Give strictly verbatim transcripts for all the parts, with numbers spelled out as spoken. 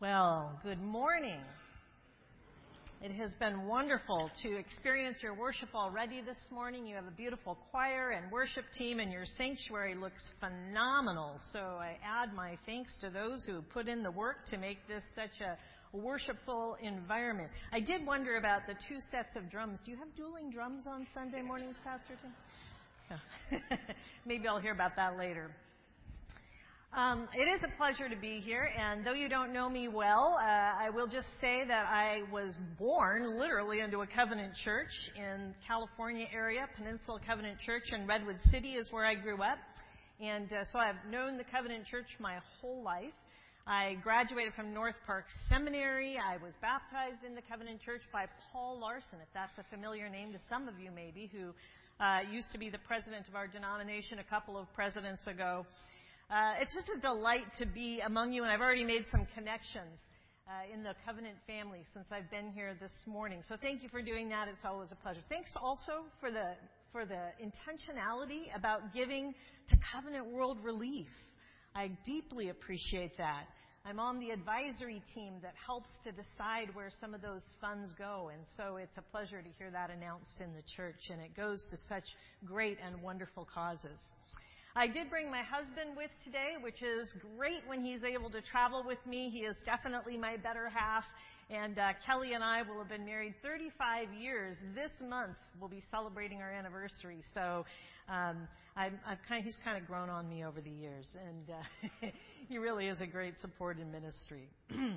Well, good morning. It has been wonderful to experience your worship already this morning. You have a beautiful choir and worship team, and your sanctuary looks phenomenal. So I add my thanks to those who put in the work to make this such a worshipful environment. I did wonder about the two sets of drums. Do you have dueling drums on Sunday mornings, Pastor Tim? Oh. Maybe I'll hear about that later. Um, it is a pleasure to be here, and though you don't know me well, uh, I will just say that I was born literally into a Covenant church in California area. Peninsula Covenant Church in Redwood City is where I grew up, and uh, so I've known the Covenant Church my whole life. I graduated from North Park Seminary. I was baptized in the Covenant Church by Paul Larson, if that's a familiar name to some of you maybe, who uh, used to be the president of our denomination a couple of presidents ago. Uh, it's just a delight to be among you, and I've already made some connections uh, in the Covenant family since I've been here this morning. So thank you for doing that. It's always a pleasure. Thanks also for the for the intentionality about giving to Covenant World Relief. I deeply appreciate that. I'm on the advisory team that helps to decide where some of those funds go, and so it's a pleasure to hear that announced in the church, and it goes to such great and wonderful causes. I did bring my husband with today, which is great when he's able to travel with me. He is definitely my better half. And uh, Kelly and I will have been married thirty-five years. This month we'll be celebrating our anniversary. So um, I'm, I've kind of, he's kind of grown on me over the years. And uh, he really is a great support in ministry.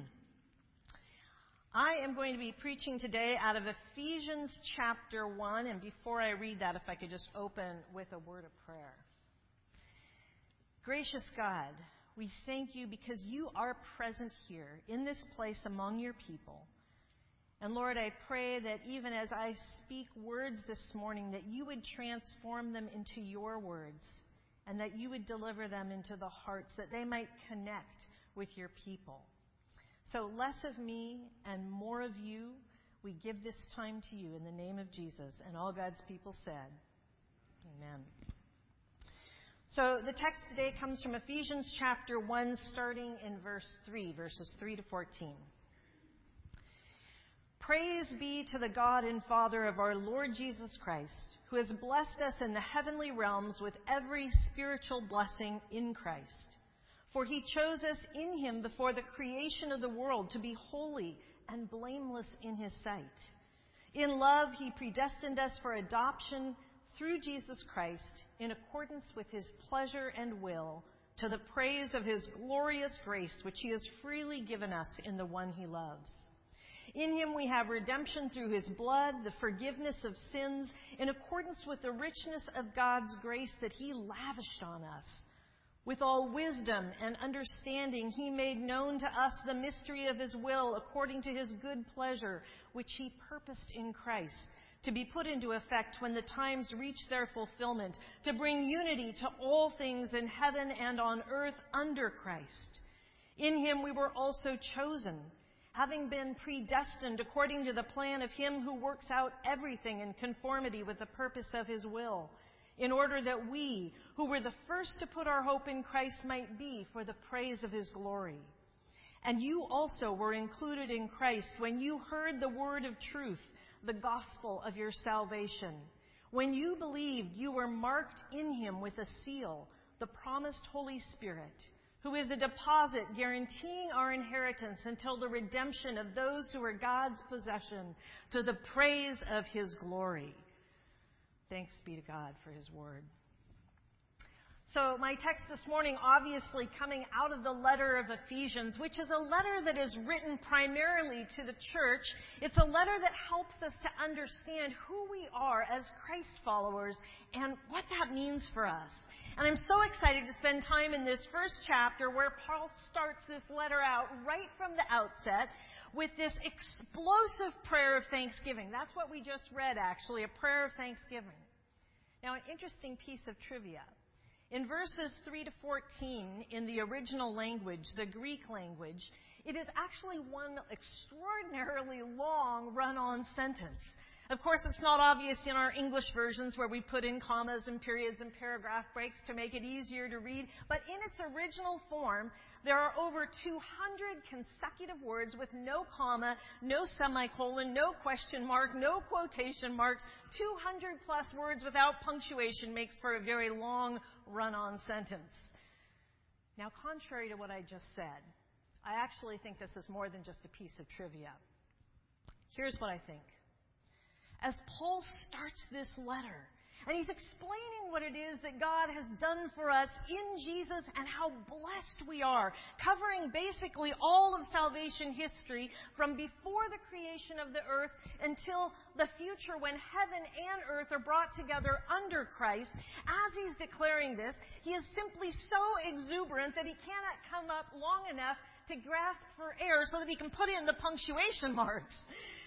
I am going to be preaching today out of Ephesians chapter one. And before I read that, if I could just open with a word of prayer. Gracious God, we thank you because you are present here in this place among your people. And Lord, I pray that even as I speak words this morning, that you would transform them into your words and that you would deliver them into the hearts, that they might connect with your people. So less of me and more of you, we give this time to you in the name of Jesus. And all God's people said, amen. So the text today comes from Ephesians chapter one, starting in verse three, verses three to fourteen. Praise be to the God and Father of our Lord Jesus Christ, who has blessed us in the heavenly realms with every spiritual blessing in Christ. For he chose us in him before the creation of the world to be holy and blameless in his sight. In love, he predestined us for adoption through Jesus Christ, in accordance with his pleasure and will, to the praise of his glorious grace, which he has freely given us in the one he loves. In him we have redemption through his blood, the forgiveness of sins, in accordance with the richness of God's grace that he lavished on us. With all wisdom and understanding, he made known to us the mystery of his will, according to his good pleasure, which he purposed in Christ, to be put into effect when the times reach their fulfillment, to bring unity to all things in heaven and on earth under Christ. In him we were also chosen, having been predestined according to the plan of him who works out everything in conformity with the purpose of his will, in order that we, who were the first to put our hope in Christ, might be for the praise of his glory. And you also were included in Christ when you heard the word of truth, the gospel of your salvation. When you believed, you were marked in him with a seal, the promised Holy Spirit, who is a deposit guaranteeing our inheritance until the redemption of those who are God's possession, to the praise of his glory. Thanks be to God for his word. So my text this morning, obviously coming out of the letter of Ephesians, which is a letter that is written primarily to the church. It's a letter that helps us to understand who we are as Christ followers and what that means for us. And I'm so excited to spend time in this first chapter where Paul starts this letter out right from the outset with this explosive prayer of thanksgiving. That's what we just read, actually, a prayer of thanksgiving. Now, an interesting piece of trivia. In verses three to fourteen, in the original language, the Greek language, it is actually one extraordinarily long run-on sentence. Of course, it's not obvious in our English versions where we put in commas and periods and paragraph breaks to make it easier to read, but in its original form, there are over two hundred consecutive words with no comma, no semicolon, no question mark, no quotation marks. two hundred plus words without punctuation makes for a very long run-on sentence. Now, contrary to what I just said, I actually think this is more than just a piece of trivia. Here's what I think. As Paul starts this letter, and he's explaining what it is that God has done for us in Jesus and how blessed we are, covering basically all of salvation history from before the creation of the earth until the future when heaven and earth are brought together under Christ. As he's declaring this, he is simply so exuberant that he cannot come up long enough to grasp for air so that he can put in the punctuation marks.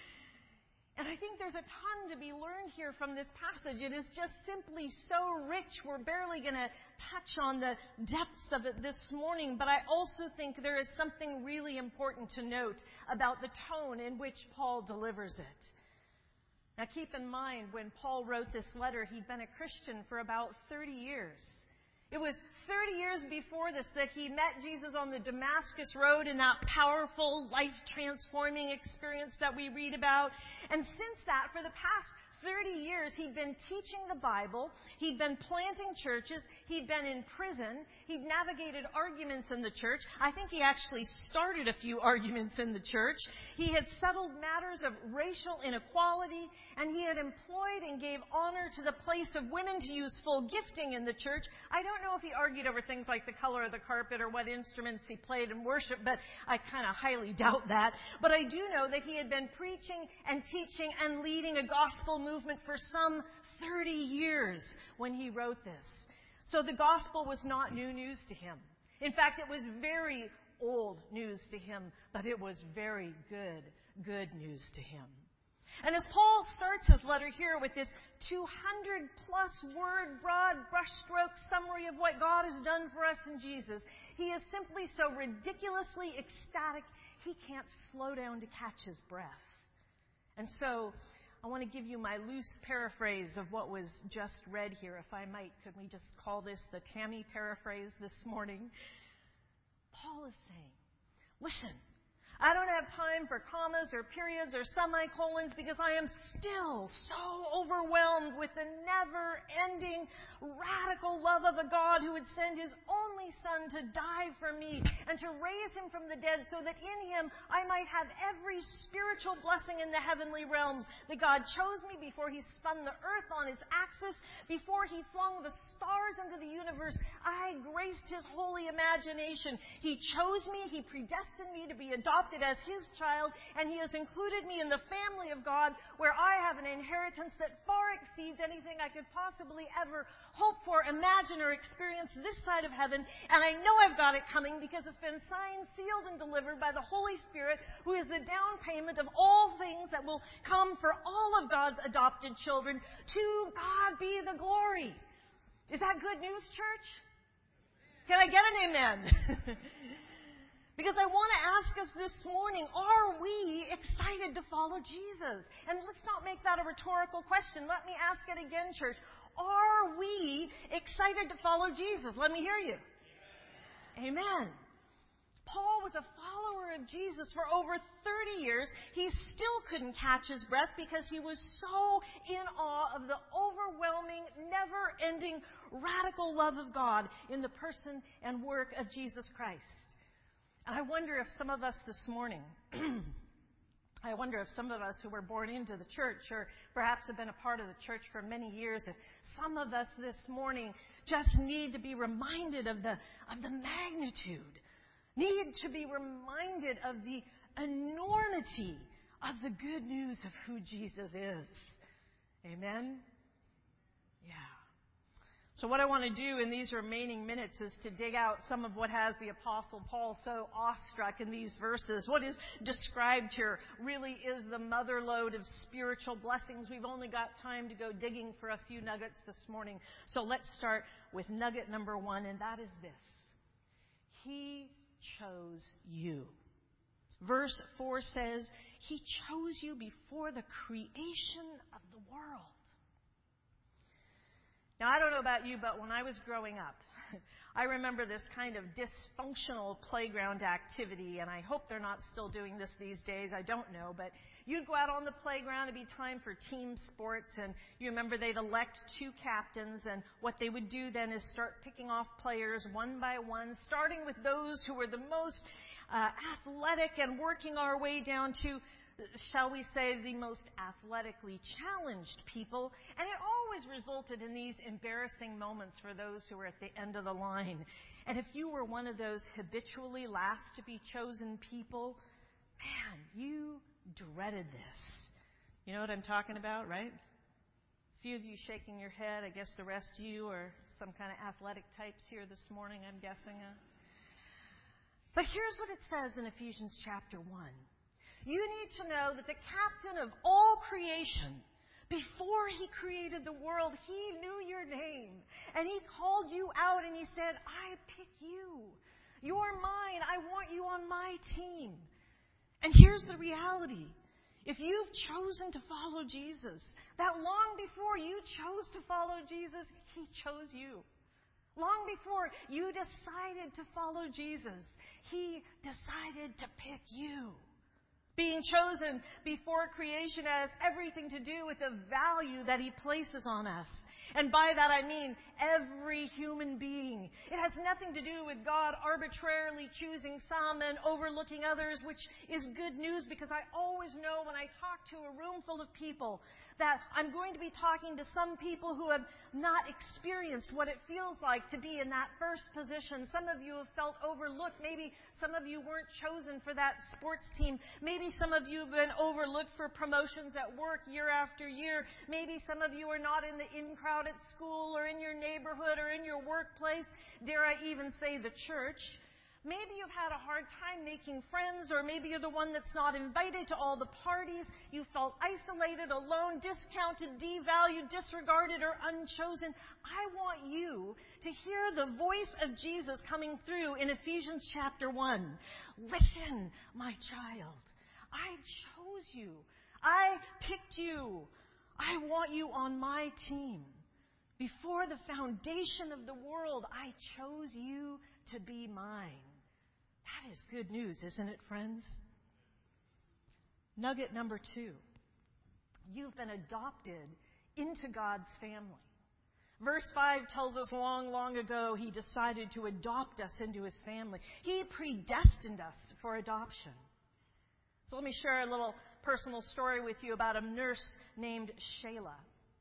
And I think there's a ton to be learned here from this passage. It is just simply so rich. We're barely going to touch on the depths of it this morning. But I also think there is something really important to note about the tone in which Paul delivers it. Now keep in mind, when Paul wrote this letter, he'd been a Christian for about thirty years. It was thirty years before this that he met Jesus on the Damascus Road in that powerful, life-transforming experience that we read about. And since that, for the past thirty years, he'd been teaching the Bible. He'd been planting churches. He'd been in prison. He'd navigated arguments in the church. I think he actually started a few arguments in the church. He had settled matters of racial inequality, and he had employed and gave honor to the place of women to use full gifting in the church. I don't know if he argued over things like the color of the carpet or what instruments he played in worship, but I kind of highly doubt that. But I do know that he had been preaching and teaching and leading a gospel movement movement for some thirty years when he wrote this. So the gospel was not new news to him. In fact, it was very old news to him, but it was very good, good news to him. And as Paul starts his letter here with this two hundred plus word, broad brushstroke summary of what God has done for us in Jesus, he is simply so ridiculously ecstatic, he can't slow down to catch his breath. And so I want to give you my loose paraphrase of what was just read here. If I might, could we just call this the Tammy paraphrase this morning? Paul is saying, listen, I don't have time for commas or periods or semicolons because I am still so overwhelmed with the never-ending, radical love of a God who would send His only Son to die for me and to raise Him from the dead so that in Him I might have every spiritual blessing in the heavenly realms. That God chose me before He spun the earth on His axis, before He flung the stars into the universe. I graced His holy imagination. He chose me. He predestined me to be adopted as His child, and He has included me in the family of God, where I have an inheritance that far exceeds anything I could possibly ever hope for, imagine, or experience this side of heaven. And I know I've got it coming because it's been signed, sealed, and delivered by the Holy Spirit, who is the down payment of all things that will come for all of God's adopted children. To God be the glory. Is that good news, church? Can I get an amen? Because I want to ask us this morning, are we excited to follow Jesus? And let's not make that a rhetorical question. Let me ask it again, church. Are we excited to follow Jesus? Let me hear you. Amen. Amen. Paul was a follower of Jesus for over thirty years. He still couldn't catch his breath because he was so in awe of the overwhelming, never-ending, radical love of God in the person and work of Jesus Christ. I wonder if some of us this morning, I wonder if some of us who were born into the church or perhaps have been a part of the church for many years, if some of us this morning just need to be reminded of the, of the magnitude, need to be reminded of the enormity of the good news of who Jesus is. Amen? Yeah. So what I want to do in these remaining minutes is to dig out some of what has the Apostle Paul so awestruck in these verses. What is described here really is the mother lode of spiritual blessings. We've only got time to go digging for a few nuggets this morning. So let's start with nugget number one, and that is this. He chose you. Verse four says, He chose you before the creation of the world. Now, I don't know about you, but when I was growing up, I remember this kind of dysfunctional playground activity, and I hope they're not still doing this these days. I don't know, but you'd go out on the playground. It'd be time for team sports, and you remember they'd elect two captains, and what they would do then is start picking off players one by one, starting with those who were the most uh, athletic and working our way down to, shall we say, the most athletically challenged people. And it always resulted in these embarrassing moments for those who were at the end of the line. And if you were one of those habitually last to be chosen people, man, you dreaded this. You know what I'm talking about, right? A few of you shaking your head. I guess the rest of you are some kind of athletic types here this morning, I'm guessing. Huh? But here's what it says in Ephesians chapter one. You need to know that the captain of all creation, before he created the world, he knew your name. And he called you out and he said, I pick you. You're mine. I want you on my team. And here's the reality. If you've chosen to follow Jesus, that long before you chose to follow Jesus, he chose you. Long before you decided to follow Jesus, he decided to pick you. Being chosen before creation has everything to do with the value that he places on us. And by that I mean every human being. It has nothing to do with God arbitrarily choosing some and overlooking others, which is good news because I always know when I talk to a room full of people that I'm going to be talking to some people who have not experienced what it feels like to be in that first position. Some of you have felt overlooked. Maybe some of you weren't chosen for that sports team. Maybe some of you have been overlooked for promotions at work year after year. Maybe some of you are not in the in crowd at school or in your neighborhood or in your workplace. Dare I even say the church. Maybe you've had a hard time making friends, or maybe you're the one that's not invited to all the parties. You felt isolated, alone, discounted, devalued, disregarded, or unchosen. I want you to hear the voice of Jesus coming through in Ephesians chapter one. Listen, my child. I chose you. I picked you. I want you on my team. Before the foundation of the world, I chose you to be mine. That is good news, isn't it, friends? Nugget number two. You've been adopted into God's family. Verse five tells us long, long ago he decided to adopt us into his family. He predestined us for adoption. So let me share a little personal story with you about a nurse named Shayla.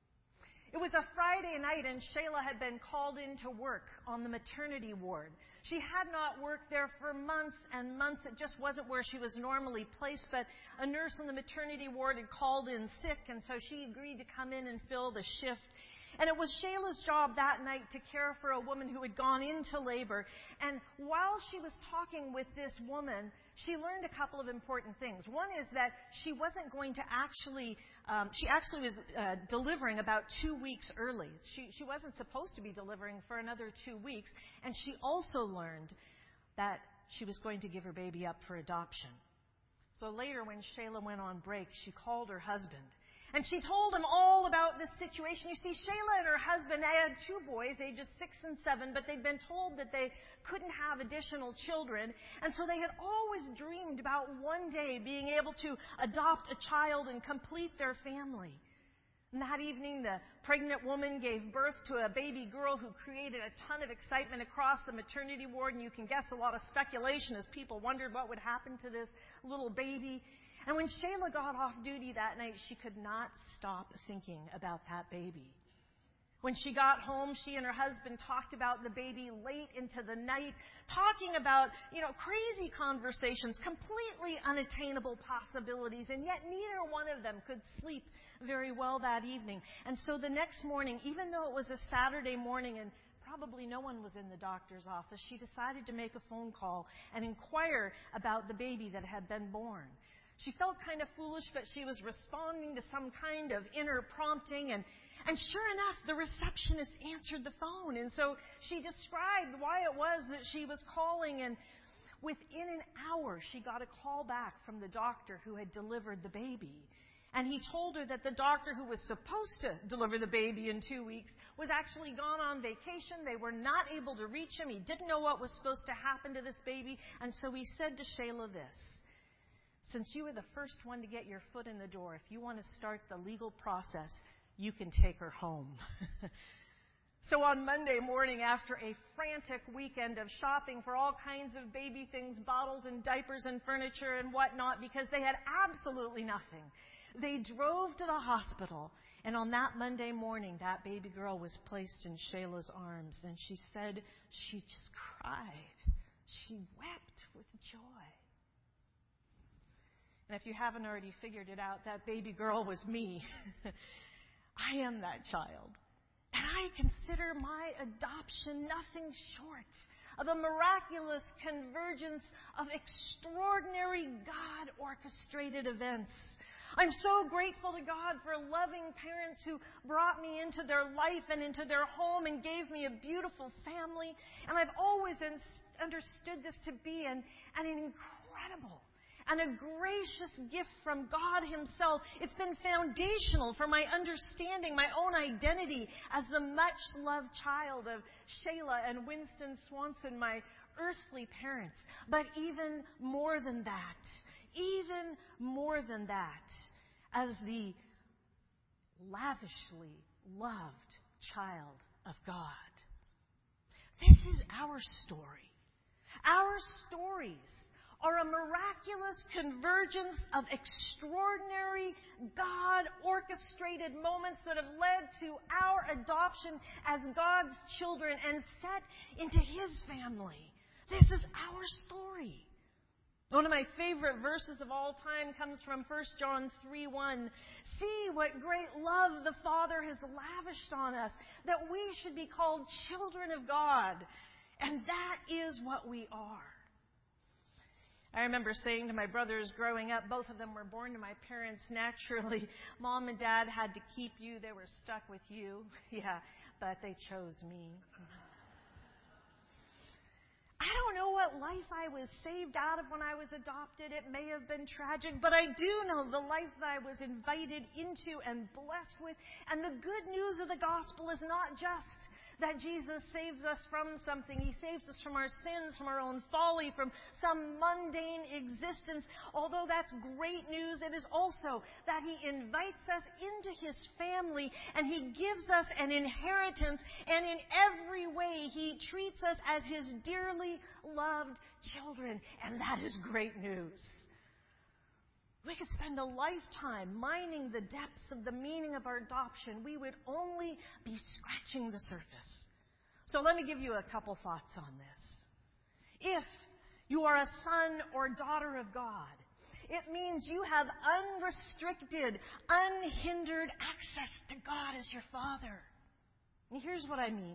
It was a Friday night, and Shayla had been called in to work on the maternity ward. She had not worked there for months and months. It just wasn't where she was normally placed, but a nurse on the maternity ward had called in sick, and so she agreed to come in and fill the shift. And it was Shayla's job that night to care for a woman who had gone into labor. And while she was talking with this woman, she learned a couple of important things. One is that she wasn't going to actually, um, she actually was uh, delivering about two weeks early. She, she wasn't supposed to be delivering for another two weeks. And she also learned that she was going to give her baby up for adoption. So later, when Shayla went on break, she called her husband. And she told him all about this situation. You see, Shayla and her husband, they had two boys, ages six and seven, but they'd been told that they couldn't have additional children. And so they had always dreamed about one day being able to adopt a child and complete their family. And that evening, the pregnant woman gave birth to a baby girl who created a ton of excitement across the maternity ward. And you can guess a lot of speculation as people wondered what would happen to this little baby. And when Shayla got off duty that night, she could not stop thinking about that baby. When she got home, she and her husband talked about the baby late into the night, talking about, you know, crazy conversations, completely unattainable possibilities, and yet neither one of them could sleep very well that evening. And so the next morning, even though it was a Saturday morning and probably no one was in the doctor's office, she decided to make a phone call and inquire about the baby that had been born. She felt kind of foolish, but she was responding to some kind of inner prompting. And, and sure enough, the receptionist answered the phone. And so she described why it was that she was calling. And Within an hour, she got a call back from the doctor who had delivered the baby. And he told her that the doctor who was supposed to deliver the baby in two weeks was actually gone on vacation. They were not able to reach him. He didn't know what was supposed to happen to this baby. And so he said to Shayla this: since you were the first one to get your foot in the door, if you want to start the legal process, you can take her home. So on Monday morning, after a frantic weekend of shopping for all kinds of baby things, bottles and diapers and furniture and whatnot, because they had absolutely nothing, they drove to the hospital. And on that Monday morning, that baby girl was placed in Shayla's arms. And she said she just cried. She wept with joy. And if you haven't already figured it out, that baby girl was me. I am that child. And I consider my adoption nothing short of a miraculous convergence of extraordinary God-orchestrated events. I'm so grateful to God for loving parents who brought me into their life and into their home and gave me a beautiful family. And I've always understood this to be an, an incredible and a gracious gift from God Himself. It's been foundational for my understanding my own identity as the much-loved child of Shayla and Winston Swanson, my earthly parents. But even more than that, even more than that, as the lavishly loved child of God. This is our story. Our stories are a miraculous convergence of extraordinary God-orchestrated moments that have led to our adoption as God's children and set into His family. This is our story. One of my favorite verses of all time comes from First John three one. See what great love the Father has lavished on us, that we should be called children of God. And that is what we are. I remember saying to my brothers growing up, both of them were born to my parents naturally. Mom and Dad had to keep you. They were stuck with you. Yeah, but they chose me. I don't know what life I was saved out of when I was adopted. It may have been tragic, but I do know the life that I was invited into and blessed with. And the good news of the gospel is not just that Jesus saves us from something. He saves us from our sins, from our own folly, from some mundane existence. Although that's great news, it is also that He invites us into His family and He gives us an inheritance, and in every way He treats us as His dearly loved children. And that is great news. We could spend a lifetime mining the depths of the meaning of our adoption. We would only be scratching the surface. So let me give you a couple thoughts on this. If you are a son or daughter of God, it means you have unrestricted, unhindered access to God as your Father. And here's what I mean.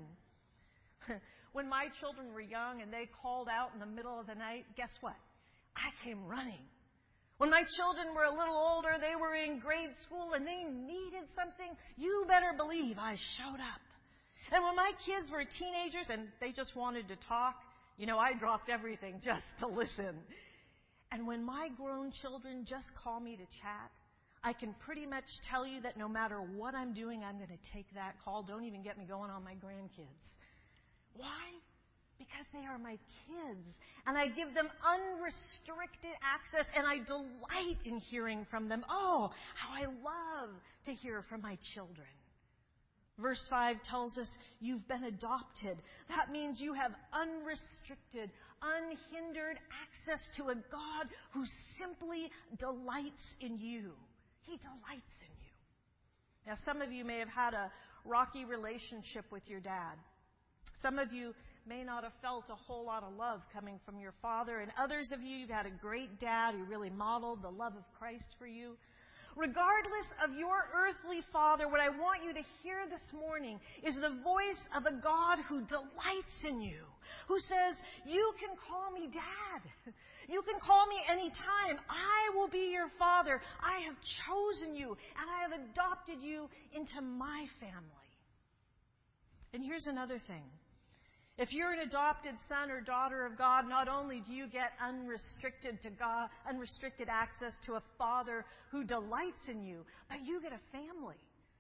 When my children were young and they called out in the middle of the night, guess what? I came running. When my children were a little older, they were in grade school and they needed something, you better believe I showed up. And when my kids were teenagers and they just wanted to talk, you know, I dropped everything just to listen. And when my grown children just call me to chat, I can pretty much tell you that no matter what I'm doing, I'm going to take that call. Don't even get me going on my grandkids. Why? Because they are my kids, and I give them unrestricted access, and I delight in hearing from them. Oh, how I love to hear from my children. Verse five tells us you've been adopted. That means you have unrestricted, unhindered access to a God who simply delights in you. He delights in you. Now, some of you may have had a rocky relationship with your dad. Some of you may not have felt a whole lot of love coming from your father, and others of you, you've had a great dad who really modeled the love of Christ for you. Regardless of your earthly father, what I want you to hear this morning is the voice of a God who delights in you, who says, you can call me Dad. You can call me anytime. I will be your father. I have chosen you, and I have adopted you into my family. And here's another thing. If you're an adopted son or daughter of God, not only do you get unrestricted to God, unrestricted access to a Father who delights in you, but you get a family.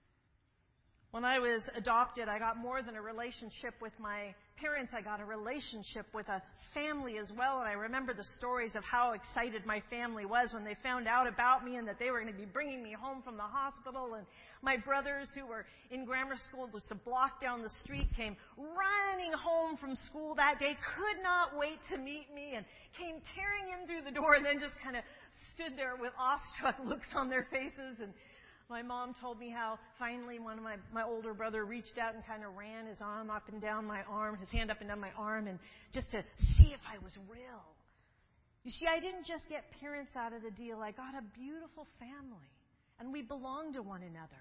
When I was adopted, I got more than a relationship with my parents. I got a relationship with a family as well. And I remember the stories of how excited my family was when they found out about me and that they were going to be bringing me home from the hospital. And my brothers, who were in grammar school just a block down the street, came running home from school that day, could not wait to meet me, and came tearing in through the door and then just kind of stood there with awestruck looks on their faces. And my mom told me how finally one of my, my older brother reached out and kind of ran his arm up and down my arm, his hand up and down my arm, and just to see if I was real. You see, I didn't just get parents out of the deal. I got a beautiful family, and we belong to one another.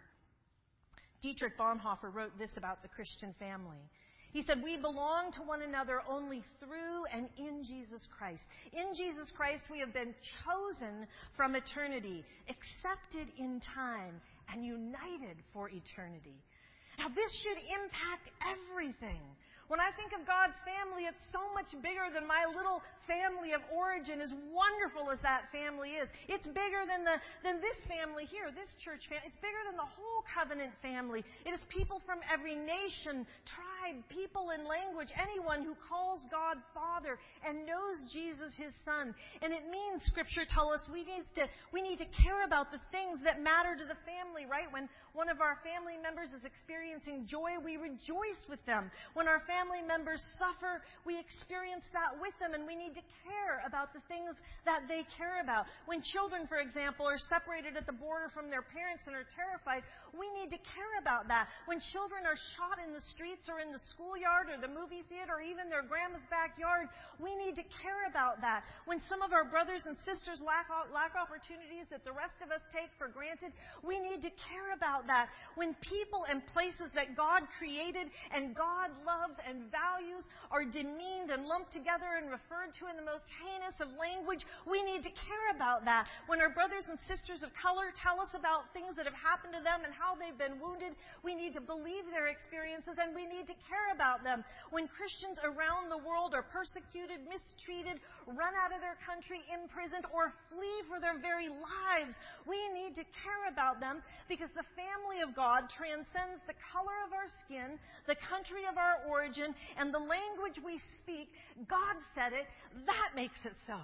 Dietrich Bonhoeffer wrote this about the Christian family. He said, we belong to one another only through and in Jesus Christ. In Jesus Christ, we have been chosen from eternity, accepted in time, and united for eternity. Now, this should impact everything. When I think of God's family, it's so much bigger than my little family of origin, as wonderful as that family is. It's bigger than the than this family here, this church family. It's bigger than the whole covenant family. It is people from every nation, tribe, people, and language, anyone who calls God Father and knows Jesus, His Son. And it means, Scripture tells us, we need to we need to care about the things that matter to the family, right? When one of our family members is experiencing joy, we rejoice with them. When our family members suffer, we experience that with them, and we need to care about the things that they care about. When children, for example, are separated at the border from their parents and are terrified, we need to care about that. When children are shot in the streets or in the schoolyard or the movie theater or even their grandma's backyard, we need to care about that. When some of our brothers and sisters lack, lack opportunities that the rest of us take for granted, we need to care about that. When people and places that God created and God loves and values are demeaned and lumped together and referred to in the most heinous of language, we need to care about that. When our brothers and sisters of color tell us about things that have happened to them and how they've been wounded, we need to believe their experiences and we need to care about them. When Christians around the world are persecuted, mistreated, run out of their country, imprisoned, or flee for their very lives, we need to care about them, because the family of God transcends the color of our skin, the country of our origin, and the language we speak. God said it. That makes it so.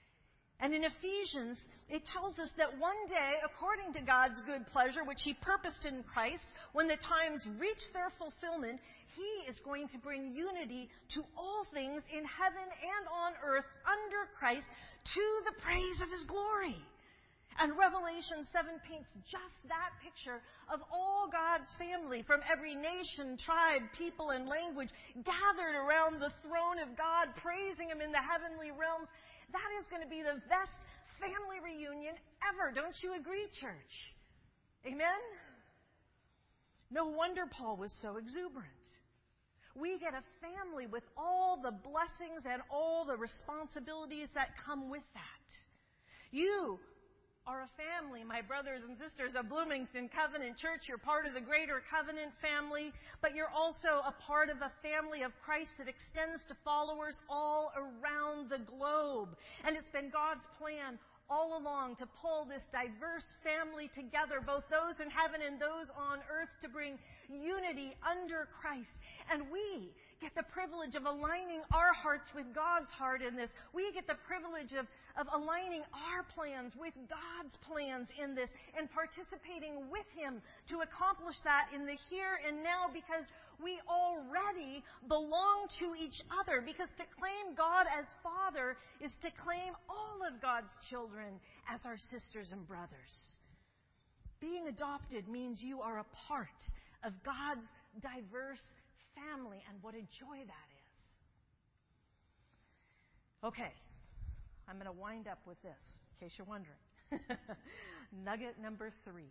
And in Ephesians, it tells us that one day, according to God's good pleasure, which He purposed in Christ, when the times reach their fulfillment, He is going to bring unity to all things in heaven and on earth under Christ, to the praise of His glory. And Revelation seven paints just that picture of all God's family from every nation, tribe, people, and language gathered around the throne of God, praising Him in the heavenly realms. That is going to be the best family reunion ever. Don't you agree, church? Amen? No wonder Paul was so exuberant. We get a family with all the blessings and all the responsibilities that come with that. You are a family, my brothers and sisters of Bloomington Covenant Church. You're part of the greater covenant family, but you're also a part of a family of Christ that extends to followers all around the globe. And it's been God's plan all along to pull this diverse family together, both those in heaven and those on earth, to bring unity under Christ. And we get the privilege of aligning our hearts with God's heart in this. We get the privilege of, of aligning our plans with God's plans in this and participating with Him to accomplish that in the here and now, because we already belong to each other. Because to claim God as Father is to claim all of God's children as our sisters and brothers. Being adopted means you are a part of God's diverse family, and what a joy that is. Okay, I'm going to wind up with this, in case you're wondering. Nugget number three.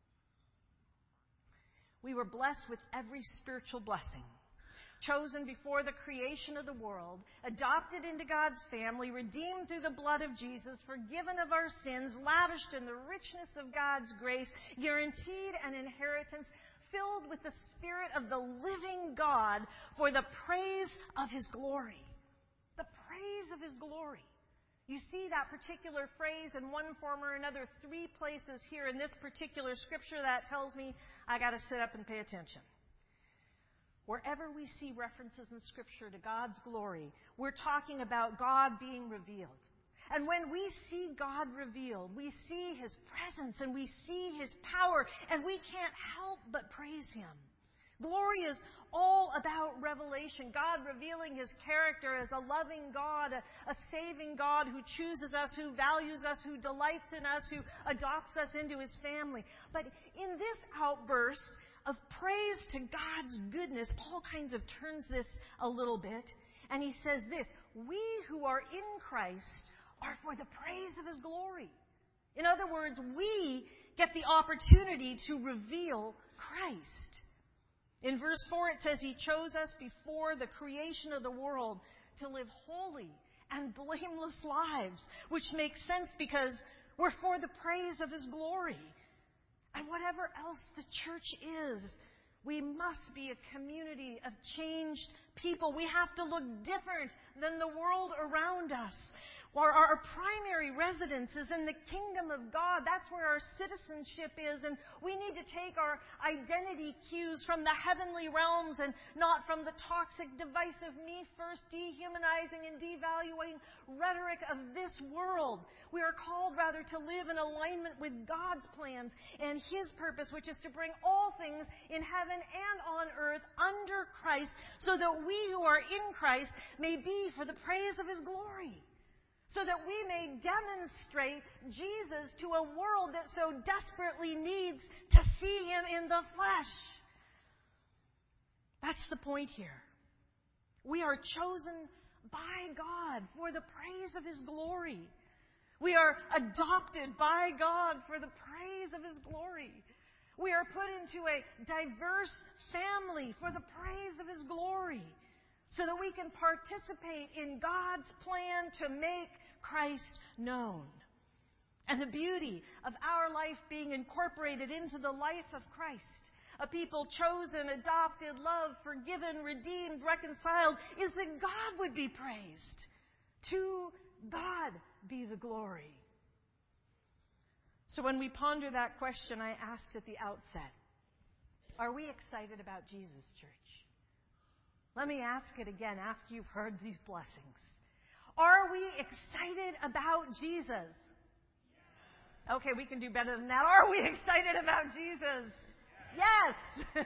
We were blessed with every spiritual blessing. Chosen before the creation of the world, adopted into God's family, redeemed through the blood of Jesus, forgiven of our sins, lavished in the richness of God's grace, guaranteed an inheritance, filled with the Spirit of the living God for the praise of His glory. The praise of His glory. You see that particular phrase in one form or another three places here in this particular scripture. That tells me I got to sit up and pay attention. Wherever we see references in Scripture to God's glory, we're talking about God being revealed. And when we see God revealed, we see His presence and we see His power, and we can't help but praise Him. Glory is all about revelation. God revealing His character as a loving God, a, a saving God who chooses us, who values us, who delights in us, who adopts us into His family. But in this outburst of praise to God's goodness, Paul kind of turns this a little bit, and he says this: we who are in Christ are for the praise of His glory. In other words, we get the opportunity to reveal Christ. In verse four, it says He chose us before the creation of the world to live holy and blameless lives, which makes sense because we're for the praise of His glory. And whatever else the church is, we must be a community of changed people. We have to look different than the world around us. Our, our primary residence is in the kingdom of God. That's where our citizenship is. And we need to take our identity cues from the heavenly realms and not from the toxic, divisive, me-first, dehumanizing and devaluing rhetoric of this world. We are called, rather, to live in alignment with God's plans and His purpose, which is to bring all things in heaven and on earth under Christ, so that we who are in Christ may be for the praise of His glory. So that we may demonstrate Jesus to a world that so desperately needs to see Him in the flesh. That's the point here. We are chosen by God for the praise of His glory. We are adopted by God for the praise of His glory. We are put into a diverse family for the praise of His glory, so that we can participate in God's plan to make Christ known. And the beauty of our life being incorporated into the life of Christ, a people chosen, adopted, loved, forgiven, redeemed, reconciled, is that God would be praised. To God be the glory. So when we ponder that question I asked at the outset, are we excited about Jesus, church? Let me ask it again after you've heard these blessings. Are we excited about Jesus? Okay, we can do better than that. Are we excited about Jesus? Yes!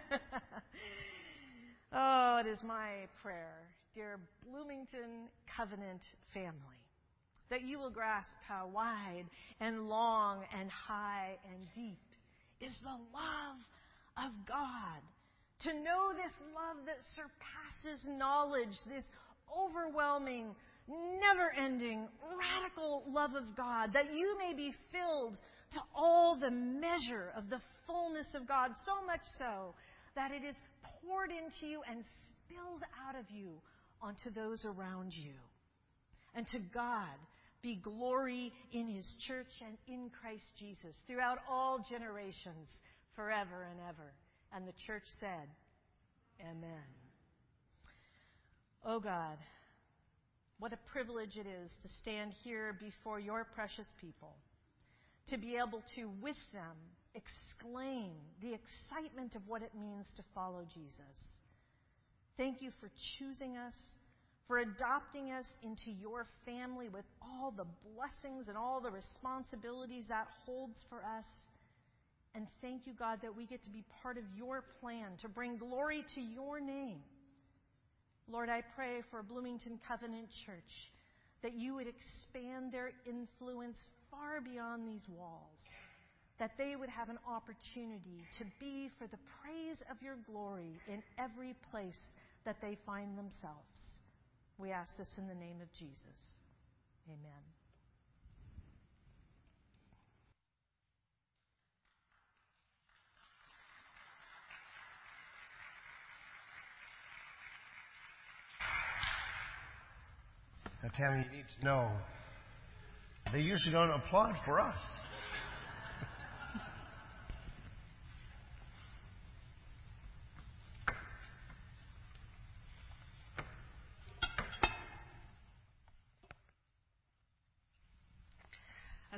Oh, it is my prayer, dear Bloomington Covenant family, that you will grasp how wide and long and high and deep is the love of God. To know this love that surpasses knowledge, this overwhelming, never-ending, radical love of God, that you may be filled to all the measure of the fullness of God, so much so that it is poured into you and spills out of you onto those around you. And to God be glory in His church and in Christ Jesus throughout all generations, forever and ever. And the church said, Amen. Oh God, what a privilege it is to stand here before your precious people, to be able to, with them, exclaim the excitement of what it means to follow Jesus. Thank you for choosing us, for adopting us into your family with all the blessings and all the responsibilities that holds for us. And thank you, God, that we get to be part of your plan to bring glory to your name. Lord, I pray for Bloomington Covenant Church that you would expand their influence far beyond these walls, that they would have an opportunity to be for the praise of your glory in every place that they find themselves. We ask this in the name of Jesus. Amen. Now, Tammy, you need to know, they usually don't applaud for us.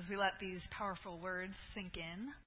as we let these powerful words sink in.